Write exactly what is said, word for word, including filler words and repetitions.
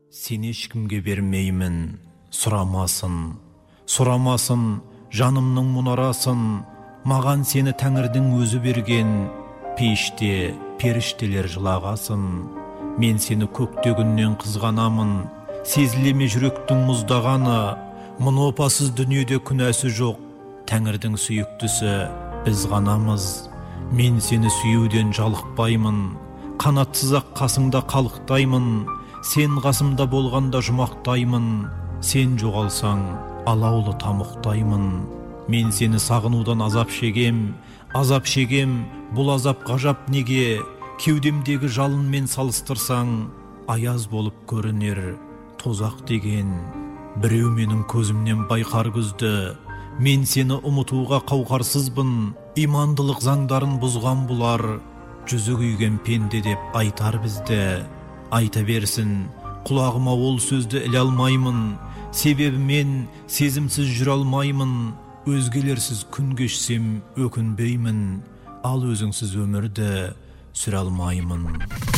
Seni ешкімге бермеймін, сұрамасын, сұрамасын, жанымның мұнарасын, маған сені Тәңірдің өзі берген, пейіште періштелер жылағасын. Мен сені көктегіннен қызғанамын, сезілеме жүректің мұздағаны, мұны опасыз дүниеде күнәсі жоқ, Тәңірдің сүйіктісі біз ғанамыз. Мен сені сүюден жалықпаймын, қанатсыз-ақ қасыңда қалықтаймын, сен қасымда болғанда жұмақтаймын, сен жоғалсаң алаулы тамұқтаймын. Мен сені сағынудан азап шегем, азап шегем, бұл азап ғажап неге, кеудемдегі жалынмен салыстырсаң, аяз болып көрінер тозақ деген. Біреу менің көзімнен байқар күзді, мен сені ұмытуға қауқарсызбын, имандылық заңдарын бұзған бұлар, жүзі күйген пенде деп айтар бізді. Айта берсін, құлағыма ол сөзді іле алмаймын, себебі мен сезімсіз жүре алмаймын, өзгелерсіз күн кешсем өкінбеймін, ал өзіңсіз өмірді сүре алмаймын.